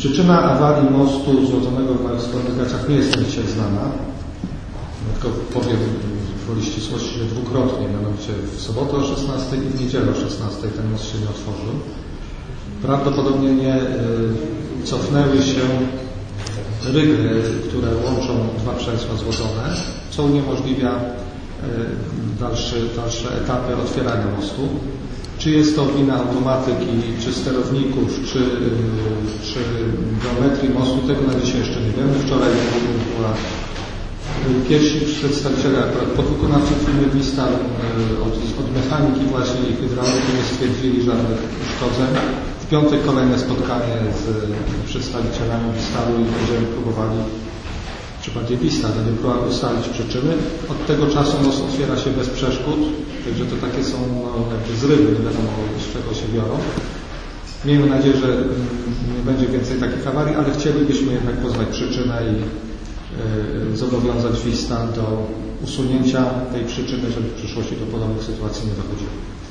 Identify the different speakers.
Speaker 1: Przyczyna awarii mostu złodzonego w Małych Skornykach nie jest dzisiaj znana. Tylko powiem woli ścisłości, że dwukrotnie, mianowicie w sobotę o 16 i w niedzielę o 16 ten most się nie otworzył. Prawdopodobnie nie cofnęły się rygle, które łączą dwa przęsła złodzone, co uniemożliwia dalsze etapy otwierania mostu. Czy jest to wina automatyki, czy sterowników, czy geometrii mostu, tego na dzisiaj jeszcze nie wiemy. Wczoraj była pierwsi przedstawiciele podwykonawcy firmy Vistal od mechaniki właśnie i hydrauliki nie stwierdzili żadnych uszkodzeń. W piątek kolejne spotkanie z przedstawicielami Vistalu i będziemy próbowali, czy bardziej Vistal będzie próbował ustalić przyczyny. Od tego czasu most otwiera się bez przeszkód, także to takie są jakby zrywy, nie wiadomo z czego się biorą. Miejmy nadzieję, że nie będzie więcej takich awarii, ale chcielibyśmy jednak poznać przyczynę i zobowiązać Vistal do usunięcia tej przyczyny, żeby w przyszłości do podobnych sytuacji nie dochodziło.